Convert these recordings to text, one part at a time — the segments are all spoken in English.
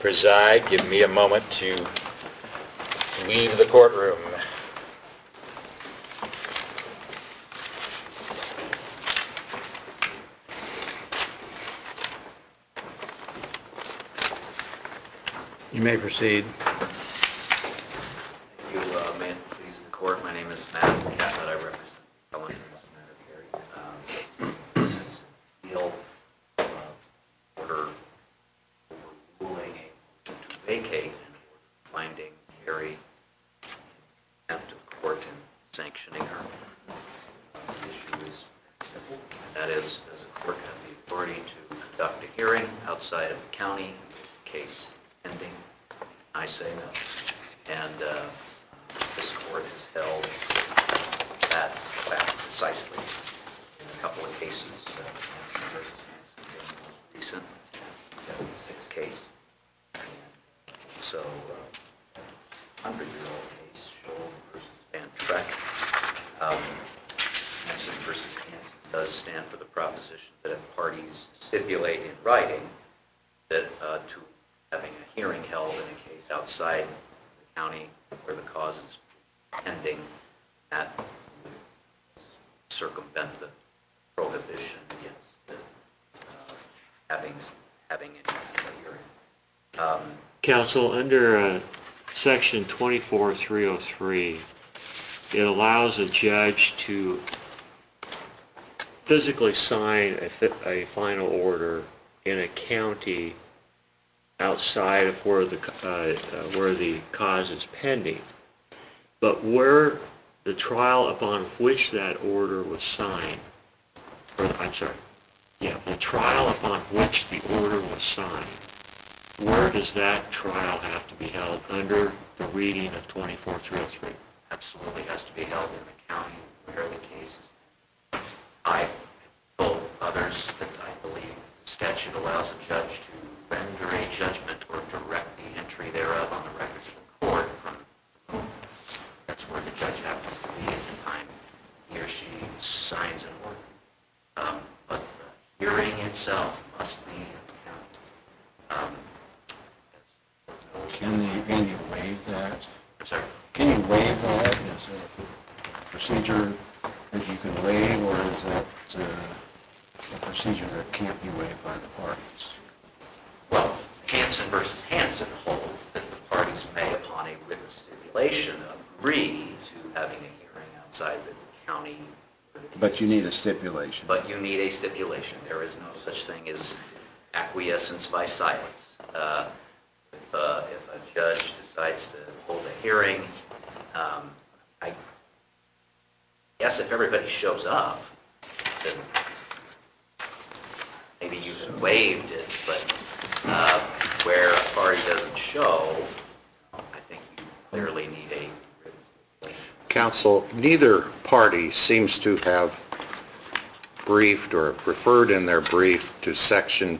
preside. Give me a moment to leave the courtroom. You may proceed. Thank you. May it please the court. My name is Matt Catlett. I represent Ellen in this matter, Carrie. This is an appeal order overruling a motion to vacate an order finding Carrie in contempt of court and sanctioning her. The issue is simple, and that is, does the court have the authority to conduct a hearing outside of the county in this case pending? I say no. And this court has held that fact precisely in a couple of cases. Hansen versus Hansen being the most recent, 76 case. And so, 100-year-old case, Scholl versus Van Treck. Hansen versus Hansen does stand for the proposition that if parties stipulate in writing that to having a hearing held in a case outside the county where the cause is pending, that would circumvent the prohibition against having a hearing. Counsel, under Section 24303, it allows a judge to physically sign a final order in a county outside of where the cause is pending, but where the trial upon which that order was signed, the trial upon which the order was signed, where does that trial have to be held under the reading of 24303? Absolutely has to be held in the county where the case is. I told others that I believe the statute allows a judge to render a judgment or direct the entry thereof on the records of the court from whom that's where the judge happens to be at the time he or she signs an order. But the hearing itself must be in the county. Can you waive that? I'm sorry? Can you waive that? Is it a procedure that you can waive, or is that a procedure that can't be waived by the parties? Well, Hansen versus Hansen holds that the parties may, upon a written stipulation, agree to having a hearing outside the county. But you need a stipulation. But you need a stipulation. There is no such thing as acquiescence by silence. If a judge decides to hold a hearing, I guess if everybody shows up, then maybe you have waived it, but where a party doesn't show, I think you clearly need a written stipulation. Counsel, neither party seems to have briefed or referred in their brief to Section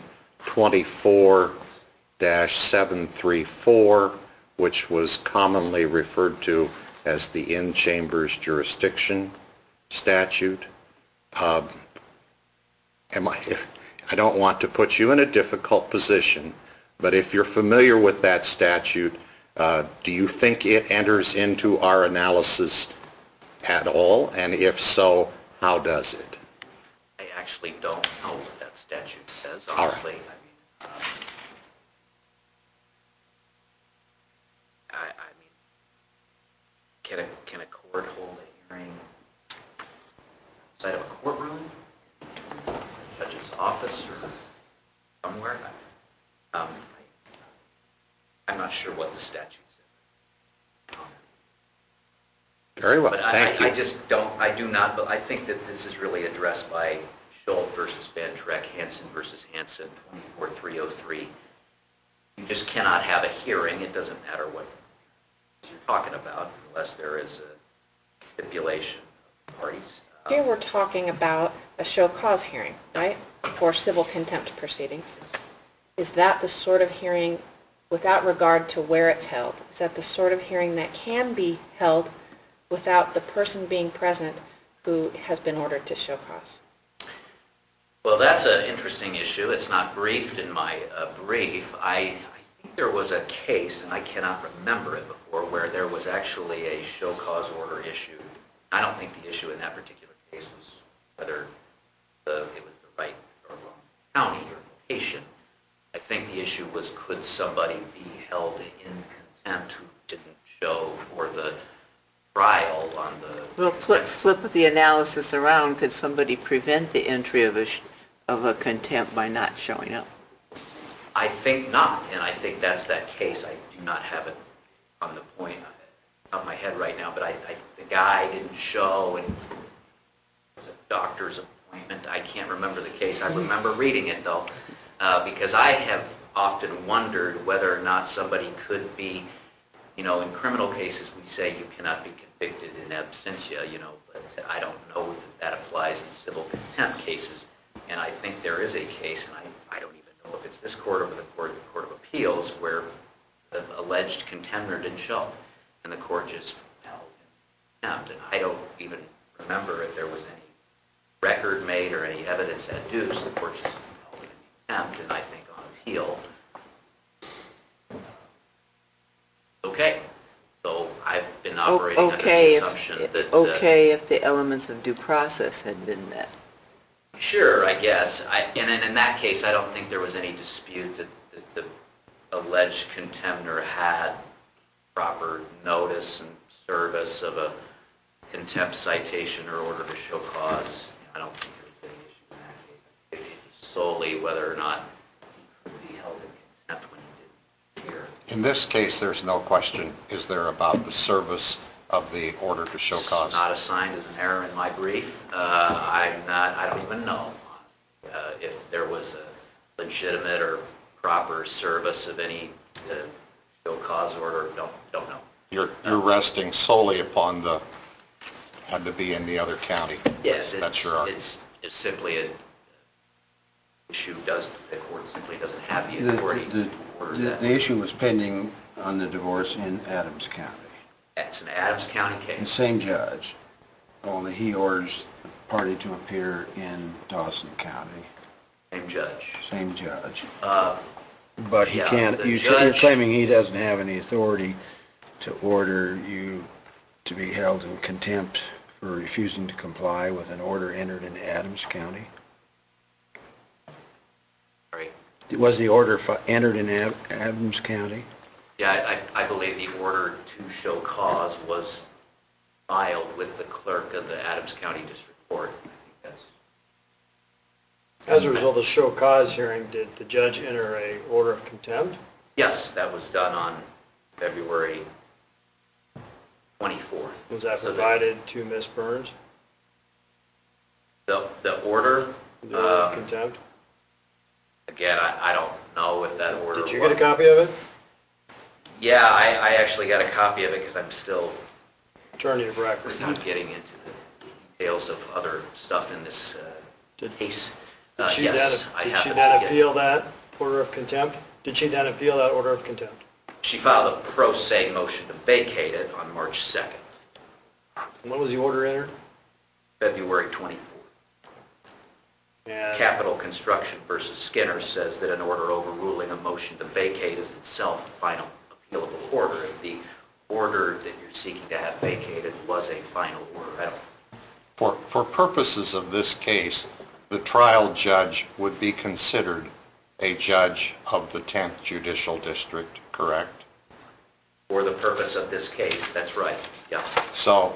24-734, which was commonly referred to as the in-chambers jurisdiction statute. I don't want to put you in a difficult position, but if you're familiar with that statute, do you think it enters into our analysis at all? And if so, how does it? I actually don't know what that statute says, honestly. All right. I mean, can a court hold a hearing outside of a courtroom, in a judge's office, or somewhere? I'm not sure what the statute says. Very well, But thank you. I do not, but I think that this is really addressed by Scholl versus Van Treck, Hansen versus Hansen, 24303. You just cannot have a hearing. It doesn't matter what you're talking about unless there is a stipulation of parties. Here we're talking about a show cause hearing, right, for civil contempt proceedings. Is that the sort of hearing, without regard to where it's held, is that the sort of hearing that can be held without the person being present who has been ordered to show cause? Well, that's an interesting issue. It's not briefed in my brief. I think there was a case, and I cannot remember it before, where there was actually a show cause order issued. I don't think the issue in that particular case was whether it was the right or wrong county or location. I think the issue was, could somebody be held in contempt who didn't show for the trial on the... Well, flip the analysis around. Could somebody prevent the entry of a contempt by not showing up? I think not, and I think that's that case. I do not have it on the point of my head right now, but the guy didn't show, and it was a doctor's appointment. I can't remember the case. I remember reading it, though, because I have often wondered whether or not somebody could be, in criminal cases we say you cannot be convicted in absentia, but I don't know that applies in civil contempt cases, and I think there is a case, and I don't even know if it's this court or the Court of Appeals, where the alleged contemner didn't show, and the court just held in contempt. And I don't even remember if there was any record made or any evidence adduced. The court just held in contempt, and I think on appeal. Okay, so I've been operating under the assumption that... Okay, if the elements of due process had been met. Sure, I guess. And in that case, I don't think there was any dispute that the alleged contemner had proper notice and service of a contempt citation or order to show cause. I don't think there was any issue in that case. It was solely whether or not he could be held in contempt when he didn't appear. In this case, there's no question, is there, about the service of the order to show cause? It's not assigned as an error in my brief. I don't even know if there was a legitimate or proper service of any show cause order. Don't know. You're resting solely upon the had to be in the other county. Yes, that's your argument. It's simply an issue. The court simply doesn't have the authority to order that. The issue was pending on the divorce in Adams County. It's an Adams County The case. same judge, only he orders the party to appear in Dawson County. Same judge. Same judge. But he Yeah, can't, the you're judge- claiming he doesn't have any authority to order you to be held in contempt for refusing to comply with an order entered in Adams County? Right. Was the order entered in Adams County? Yeah, I believe the order to show cause was filed with the clerk of the Adams County District Court. I think that's... As a result of the show cause hearing, did the judge enter a order of contempt? Yes, that was done on February 24th. Was that So provided to Ms. Burns, The order, the order of contempt? again, I don't know if that order Did you was- get a copy of it? Yeah, I actually got a copy of it because I'm still, Attorney of record. without getting into the details of other stuff in this Did- case. Did she Yes, I then, did she happened then to get... appeal that order of contempt? Did she then appeal that order of contempt? She filed a pro se motion to vacate it on March 2nd, When was the order entered? February 24th. And Capital Construction versus Skinner says that an order overruling a motion to vacate is itself a final appealable order. If the order that you're seeking to have vacated was a final order, For purposes of this case, the trial judge would be considered a judge of the 10th Judicial District, correct? for the purpose of this case, that's right, yeah. So,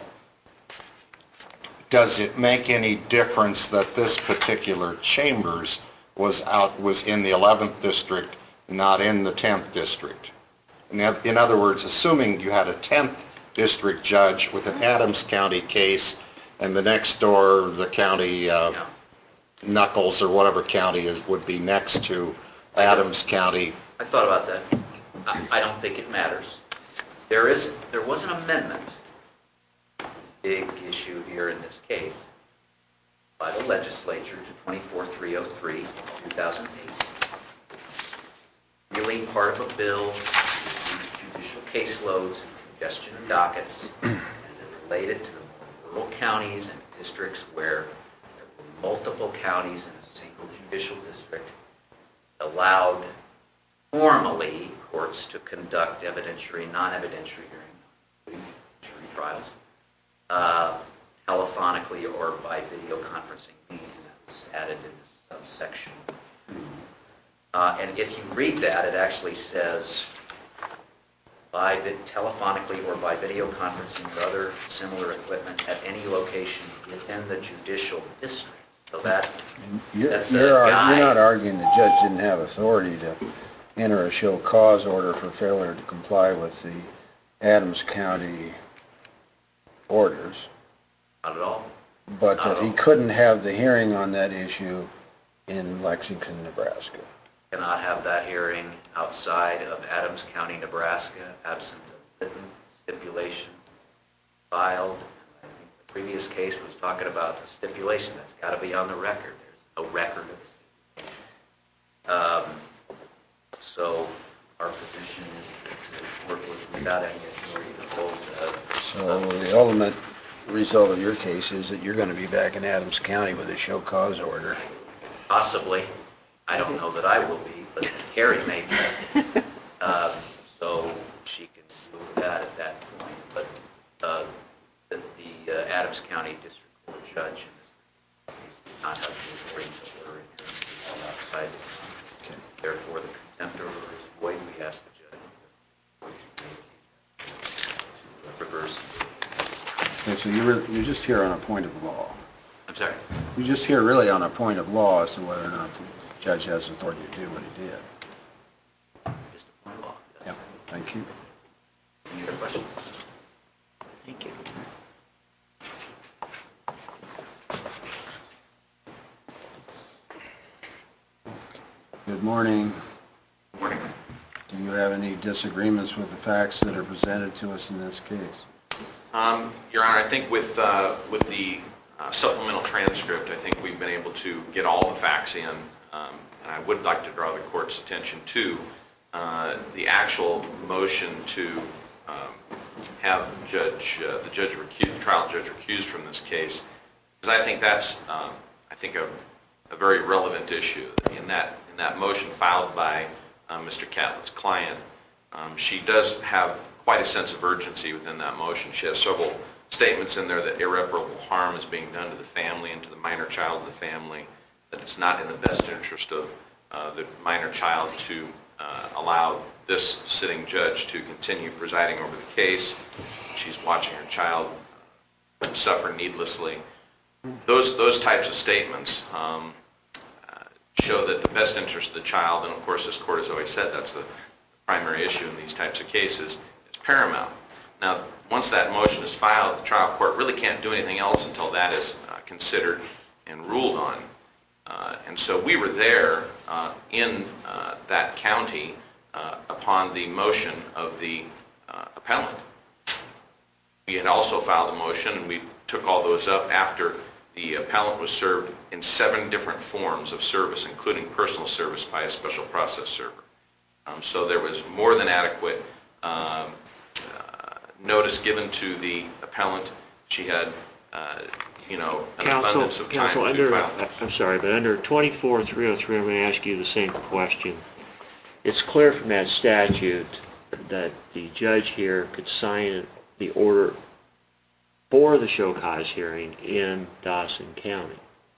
does it make any difference that this particular Chambers was in the 11th District, not in the 10th District? In other words, assuming you had a 10th District judge with an Adams County case, and the next door, the county, Yeah. Knuckles or whatever county would be next to Adams County. I thought about that. I don't think it matters. There was an amendment, big issue here in this case, by the legislature to 24303, 2008. Really part of a bill to reduce judicial caseloads and congestion of dockets as it related to the rural counties and districts where there were multiple counties in a single judicial district, allowed formally courts to conduct evidentiary, non-evidentiary hearings, including jury trials, telephonically or by video conferencing means, and that was added in subsection 2. And if you read that, it actually says telephonically or by video conferencing or other similar equipment at any location within the judicial district. So that's a guide. You're not arguing the judge didn't have authority to enter a show cause order for failure to comply with the Adams County orders, Not at all. but Not that at he all. couldn't have the hearing on that issue in Lexington, Nebraska. Cannot have that hearing outside of Adams County, Nebraska, absent a written stipulation filed. I think the previous case was talking about a stipulation that's got to be on the record. There's no record of the stipulation. So our position is to work without any authority to hold. So the ultimate result of your case is that you're going to be back in Adams County with a show cause order. Possibly. I don't know that I will be, but Carrie may be. So she can do that at that point. But the Adams County District Court judge in this case does not have the authority to order it outside the county. Okay. Therefore, the contempt order is void. We ask the judge to reverse. Okay, so you're just here on a point of law. I'm sorry. You're just here really on a point of law as to whether or not the judge has authority to do what he did. Just a point of law. Yep, thank you. Any other questions? Thank you. Good morning. Morning. Do you have any disagreements with the facts that are presented to us in this case? Your Honor, I think with the supplemental transcript, I think we've been able to get all the facts in, and I would like to draw the court's attention to the actual motion to have the trial judge recused from this case, because I think that's a very relevant issue. In that motion filed by Mr. Catlett's client, she does have quite a sense of urgency within that motion. She has several statements in there that irreparable harm is being done to the family and to the minor child of the family, that it's not in the best interest of the minor child to allow this sitting judge to continue presiding over the case. She's watching her child suffer needlessly. Those types of statements show that the best interest of the child, and of course this court has always said that's the primary issue in these types of cases, is paramount. Now, once that motion is filed, the trial court really can't do anything else until that is considered and ruled on. And so we were there in that county upon the motion of the appellant. We had also filed a motion, and we took all those up after the appellant was served in 7 different forms of service, including personal service by a special process server. So there was more than adequate notice given to the appellant. She had, an abundance of time to file. I'm sorry, but under 24-303, I'm going to ask you the same question. It's clear from that statute that the judge here could sign the order for the show cause hearing in Dawson County.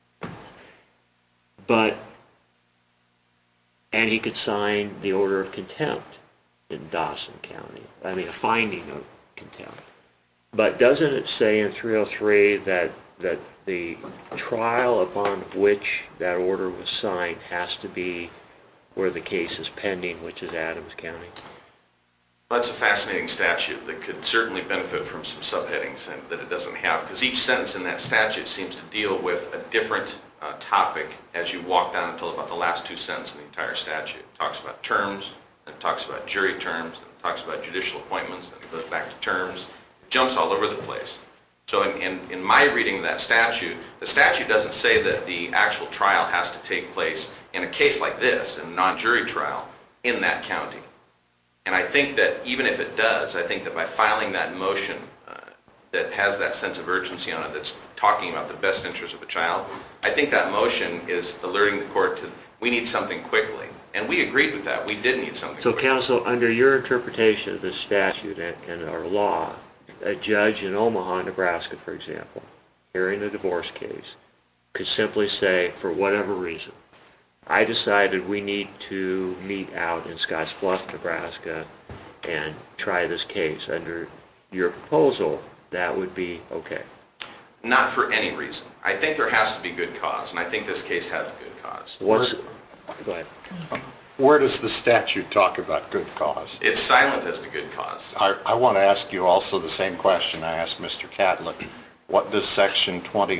And he could sign the order of contempt in Dawson County. I mean, a finding of contempt. But doesn't it say in 303 that the trial upon which that order was signed has to be where the case is pending, which is Adams County? Well, that's a fascinating statute that could certainly benefit from some subheadings that it doesn't have, because each sentence in that statute seems to deal with a different topic as you walk down until about the last 2 sentences in the entire statute. It talks about terms, then it talks about jury terms, then it talks about judicial appointments, then it goes back to terms. It jumps all over the place. So in my reading of that statute, the statute doesn't say that the actual trial has to take place in a case like this, in a non-jury trial, in that county. And I think that even if it does, I think that by filing that motion that has that sense of urgency on it, that's talking about the best interest of a child, I think that motion is alerting the court to, we need something quickly. And we agreed with that. We did need something. So quicker. counsel, under your interpretation of the statute and our law, a judge in Omaha, Nebraska, for example, hearing a divorce case, could simply say, for whatever reason, I decided we need to meet out in Scottsbluff, Nebraska, and try this case. Under your proposal, that would be okay. Not for any reason. I think there has to be good cause, and I think this case has good cause. Go ahead. Where does the statute talk about good cause? It's silent as to good cause. I want to ask you also the same question I asked Mr. Catlett. What does Section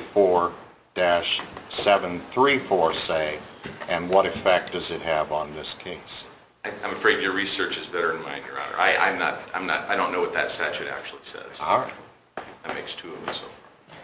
24-734 say, and what effect does it have on this case? I'm afraid your research is better than mine, Your Honor. I don't know what that statute actually says. All right. That makes two of them so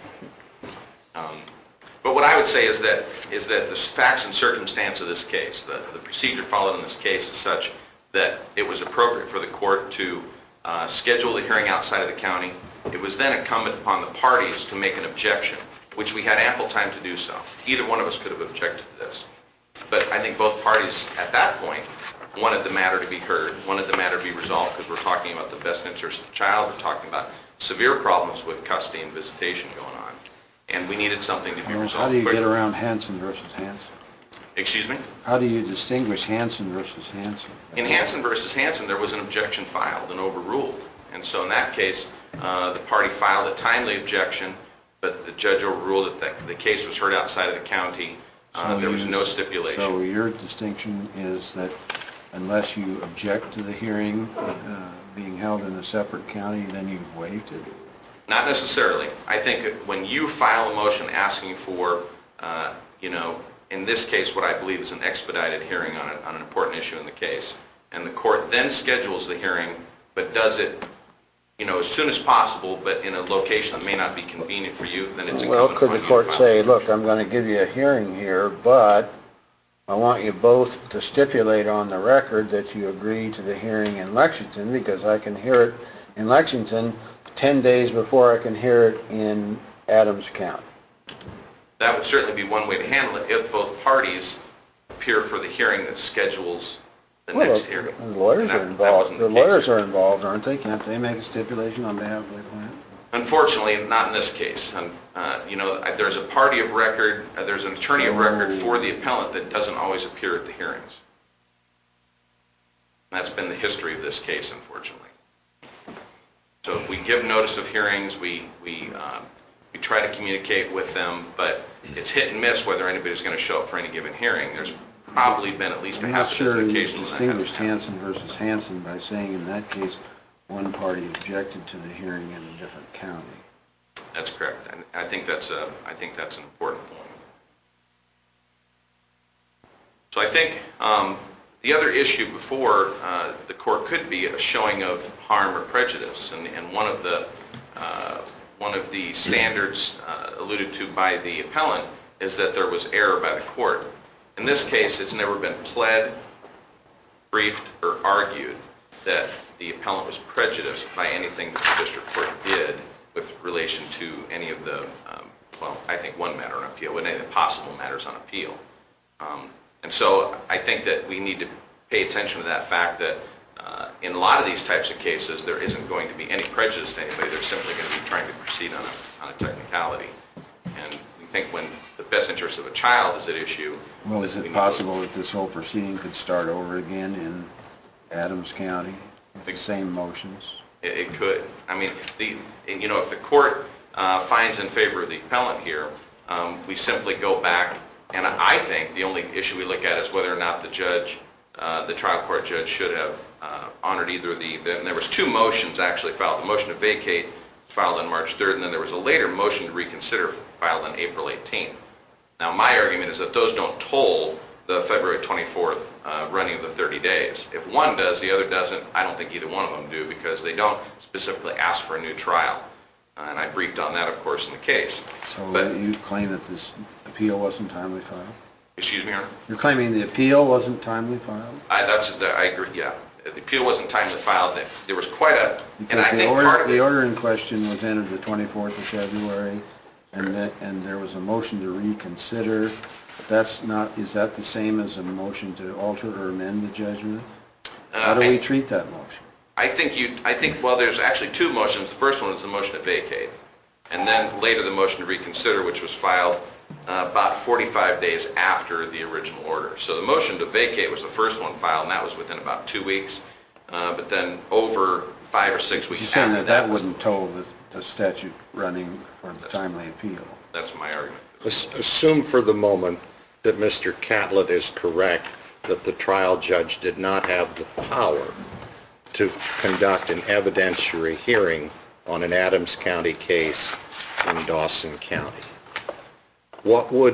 far. But what I would say is that the facts and circumstance of this case, the procedure followed in this case is such that it was appropriate for the court to schedule the hearing outside of the county. It was then incumbent upon the parties to make an objection, which we had ample time to do so. Either one of us could have objected to this. But I think both parties at that point wanted the matter to be heard, wanted the matter to be resolved, because we're talking about the best interest of the child, we're talking about severe problems with custody and visitation going on, and we needed something to be resolved How do you quickly. get around Hansen versus Hansen? Excuse me? How do you distinguish Hansen versus Hansen? In Hansen versus Hansen, there was an objection filed and overruled. And so in that case, the party filed a timely objection, but the judge overruled that the case was heard outside of the county. There was no stipulation. So your distinction is that unless you object to the hearing being held in a separate county, then you've waived it? Not necessarily. I think when you file a motion asking for, in this case, what I believe is an expedited hearing on an important issue in the case, and the court then schedules the hearing, but does it, as soon as possible, but in a location that may not be convenient for you, then it's Well, incumbent could upon the you to court file say, a look, motion. I'm going to give you a hearing here, but I want you both to stipulate on the record that you agree to the hearing in Lexington, because I can hear it in Lexington 10 days before I can hear it in Adams County. That would certainly be one way to handle it if both parties appear for the hearing that schedules the next hearing. The lawyers And are that involved. wasn't The case lawyers here. are involved, aren't they? Can't they make a stipulation on behalf of the client? Unfortunately, not in this case. There's a party of record, there's an attorney of record for the appellant that doesn't always appear at the hearings. That's been the history of this case, unfortunately. So we give notice of hearings, we try to communicate with them, but it's hit and miss whether anybody's going to show up for any given hearing. There's probably been at least a I'm not half a sure dozen you occasions when that distinguished hasn't happened. Hansen versus Hansen by saying in that case one party objected to the hearing in a different county. That's correct. And I think that's an important point. So I think the other issue before the court could be a showing of harm or prejudice, and one of the standards alluded to by the appellant is that there was error by the court. In this case, it's never been pled, briefed, or argued that the appellant was prejudiced by anything that the district court did with relation to any of the, I think one matter on appeal, any of the possible matters on appeal. And so I think that we need to pay attention to that fact that in a lot of these types of cases, there isn't going to be any prejudice to anybody. They're simply going to be trying to proceed on a technicality. And we think when the best interest of a child is at issue. Well, is it possible that this whole proceeding could start over again in Adams County with the same motions? It could. I mean, if the court finds in favor of the appellant here, we simply go back, and I think the only issue we look at is whether or not the trial court judge should have honored either of there was two motions actually filed. The motion to vacate was filed on March 3rd, and then there was a later motion to reconsider filed on April 18th. Now, my argument is that those don't toll the February 24th running of the 30 days. If one does, the other doesn't. I don't think either one of them do because they don't specifically ask for a new trial. And I briefed on that, of course, in the case. So you claim that this appeal wasn't timely filed? Excuse me, Your Honor? You're claiming the appeal wasn't timely filed? I agree, yeah. The appeal wasn't timely filed. There was quite a, and I Because think part of the it, order in question was entered the 24th of February, and there was a motion to reconsider That's not, is that the same as a motion to alter or amend the judgment? How do we treat that motion? I think, well, there's actually two motions. The first one is the motion to vacate, and then later the motion to reconsider, which was filed about 45 days after the original order. So the motion to vacate was the first one filed, and that was within about 2 weeks. But then over 5 or 6 weeks You're saying after that wouldn't toll the statute running for the timely appeal? That's my argument. Assume for the moment that Mr. Catlett is correct, that the trial judge did not have the power to conduct an evidentiary hearing on an Adams County case in Dawson County. What would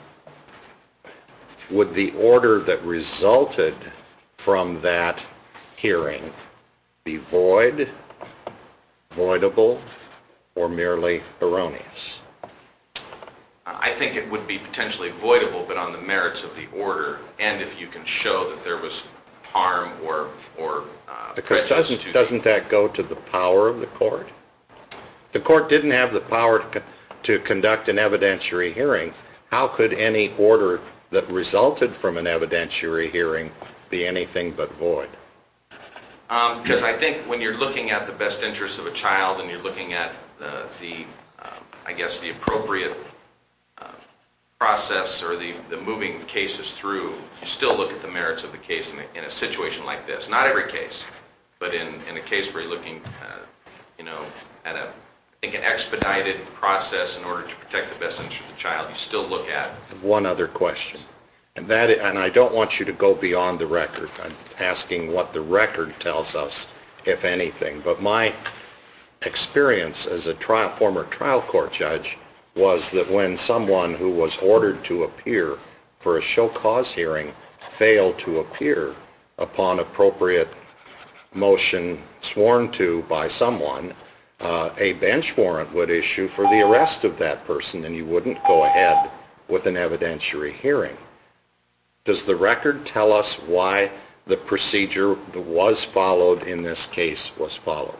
the order that resulted from that hearing be void, voidable, or merely erroneous? I think it would be potentially voidable, but on the merits of the order, and if you can show that there was harm or because prejudice to doesn't that go to the power of the court? The court didn't have the power to conduct an evidentiary hearing. How could any order that resulted from an evidentiary hearing be anything but void? Because I think when you're looking at the best interests of a child and you're looking at I guess the appropriate process or the moving cases through, you still look at the merits of the case in a situation like this. Not every case, but in a case where you're looking at I think an expedited process in order to protect the best interest of the child, you still look at. One other question, and I don't want you to go beyond the record. I'm asking what the record tells us, if anything. But my experience as a former trial court judge was that when someone who was ordered to appear for a show cause hearing failed to appear upon appropriate motion sworn to by someone, a bench warrant would issue for the arrest of that person, and you wouldn't go ahead with an evidentiary hearing. Does the record tell us why the procedure that was followed in this case was followed?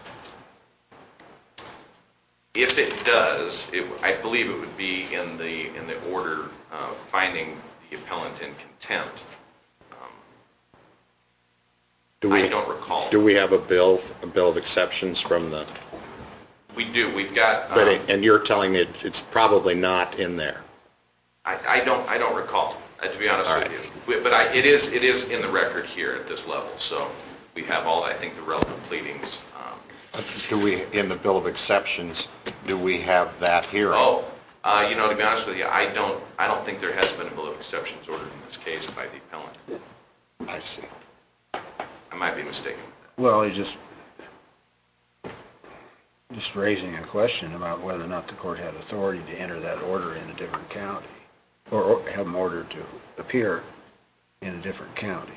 If it does, I believe it would be in the order finding the appellant in contempt. I don't recall. Do we have a bill of exceptions from the? We do. We've got. And you're telling me it's probably not in there. I don't recall, to be honest with you. But it is in the record here at this level. So we have all, I think, the relevant pleadings. Do we, in the bill of exceptions, do we have that hearing? Oh, to be honest with you, I don't think there has been a bill of exceptions ordered in this case by the appellant. I see. I might be mistaken. Well, he's just raising a question about whether or not the court had authority to enter that order in a different county, or have an order to appear in a different county.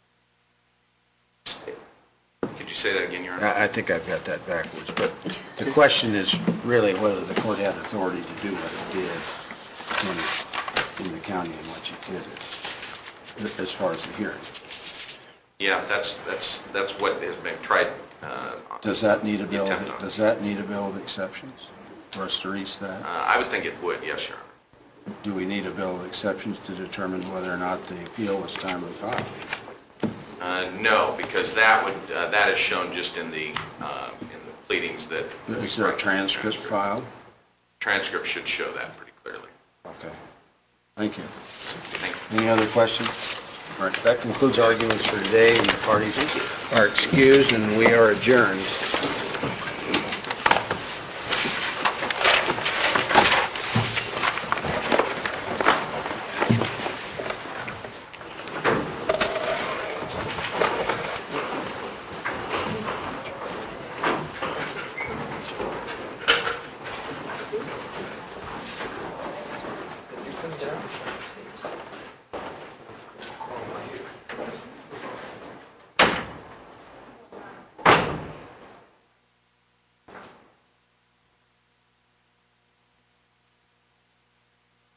Could you say that again, Your Honor? I think I've got that backwards, but the question is really whether the court had authority to do what it did in the county in which it did it, as far as the hearing. Yeah, that's what has been tried. Does that need a bill of exceptions for us to reach that? I would think it would, yes, Your Honor. Do we need a bill of exceptions to determine whether or not the appeal was timely filed? No, because that is shown just in the pleadings that. Is there a transcript filed? Transcript should show that pretty clearly. Okay. Thank you. Thank you. Any other questions? All right, that concludes arguments for today, and the parties are excused, and we are adjourned.